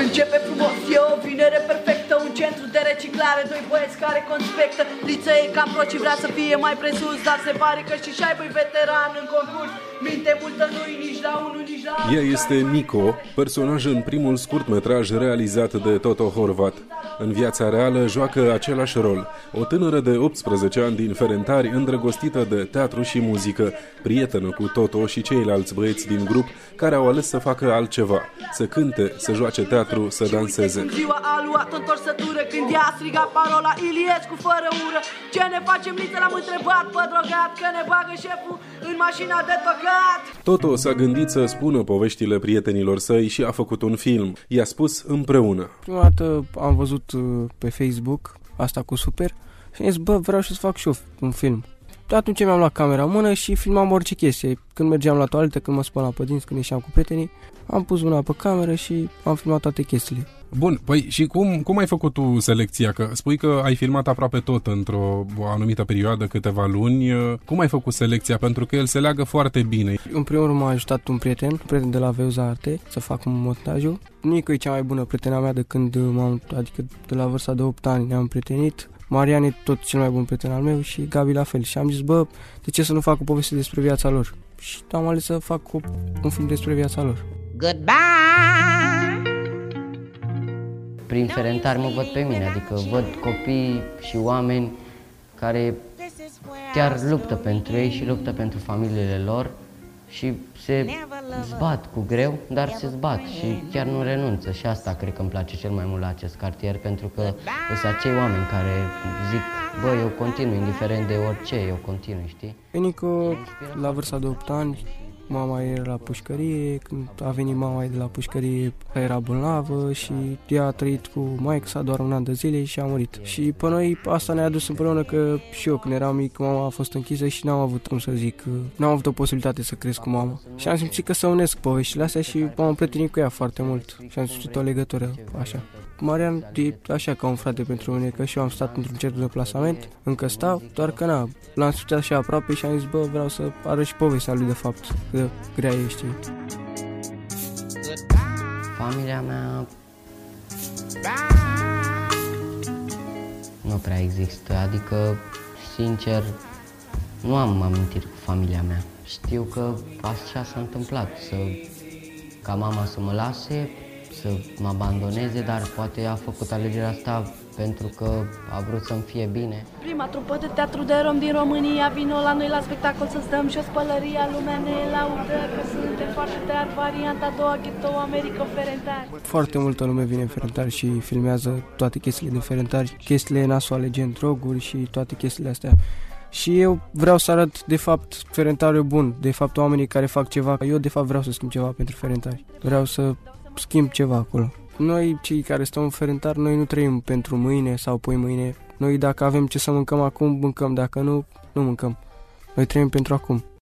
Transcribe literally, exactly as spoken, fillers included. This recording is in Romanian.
Începe frumos, e o vinere perfectă, un centru de reciclare, doi băieți care conspectă. Liță e cam proci, vrea să fie mai presus, dar se pare că și șaibă-i veteran în concurs. Minte multă nu-i nici la unul, nici la altul. Ea este Nico, personaj în primul scurtmetraj realizat de Toto Horvat. În viața reală joacă același rol. O tânără de optsprezece ani din Ferentari, îndrăgostită de teatru și muzică, prietenă cu Toto și ceilalți băieți din grup, care au ales să facă altceva, să cânte, să joace teatru, să danseze. Ziua a luat întorsătură când ea striga parola Iliescu fără ură. Ce ne facem, Liță, l-am întrebat pe drogat, că ne bagă șeful în mașina de tocat. Toto s-a gândit să spună poveștile prietenilor săi și a făcut un film. I-a spus împreună. Prima dată am văzut pe Facebook asta cu Super și am zis, bă, vreau și să fac și eu un film. Atunci mi-am luat camera în mână și filmam orice chestie. Când mergeam la toaletă, când mă spălam pe dinți, când ieșeam cu prietenii, am pus mâna pe cameră și am filmat toate chestiile. Bun, păi și cum, cum ai făcut tu selecția? Că spui că ai filmat aproape tot într-o anumită perioadă, câteva luni. Cum ai făcut selecția? Pentru că el se leagă foarte bine. În primul rând m-a ajutat un prieten, un prieten de la Veuza Arte, să fac un montajul. Nico e cea mai bună prietena mea de când m-am, adică de la vârsta de opt ani ne-am prietenit. Marian e tot cel mai bun prieten al meu și Gabi la fel. Și am zis, bă, de ce să nu fac o poveste despre viața lor? Și am ales să fac o, un film despre viața lor. Goodbye! Prin Ferentari mă văd pe mine, adică văd copii și oameni care chiar luptă pentru ei și luptă pentru familiile lor și se zbat cu greu, dar se zbat și chiar nu renunță. Și asta cred că îmi place cel mai mult la acest cartier, pentru că sunt acei oameni care zic, bă, eu continui, indiferent de orice, eu continui, știi? Nico, la vârsta de opt ani, mama era la pușcărie, când a venit mama de la pușcărie era bolnavă și ea a trăit cu maică sa doar un an de zile și a murit. Și pe noi asta ne-a adus împreună, că și eu când eram mic mama a fost închisă și n-am avut, cum să zic, n-am avut o posibilitate să cresc cu mama. Și am simțit că să unesc poveștile astea și m-am împrietenit cu ea foarte mult și am simțit o legătură așa. Marian e așa ca un frate pentru mine, că și eu am stat într-un centru de plasament, încă stau, doar că na, l-am simțit așa aproape și am zis, bă, vreau să arăt și povestea lui de fapt, cât de grea e, știi. Familia mea nu prea există, adică, sincer, nu am amintiri cu familia mea. Știu că așa s-a întâmplat, să, ca mama să mă lase, să mă abandoneze, dar poate a făcut alegerea asta pentru că a vrut să-mi fie bine. Prima trupă de teatru de rom din România, vino la noi la spectacol să stăm și o spălăria, lumea ne laudă că suntem foarte tari, varianta a doua, Ghetto America Ferentari. Foarte multă lume vine în Ferentari și filmează toate chestiile de Ferentari, chestiile nasoale, gen droguri și toate chestiile astea. Și eu vreau să arăt, de fapt, Ferentari e bun, de fapt oamenii care fac ceva, eu de fapt vreau să schimb ceva pentru Ferentari, vreau să schimb ceva acolo. Noi, cei care stăm în Ferentari, noi nu trăim pentru mâine sau poi mâine. Noi dacă avem ce să mâncăm acum, mâncăm, dacă nu, nu mâncăm. Noi trăim pentru acum.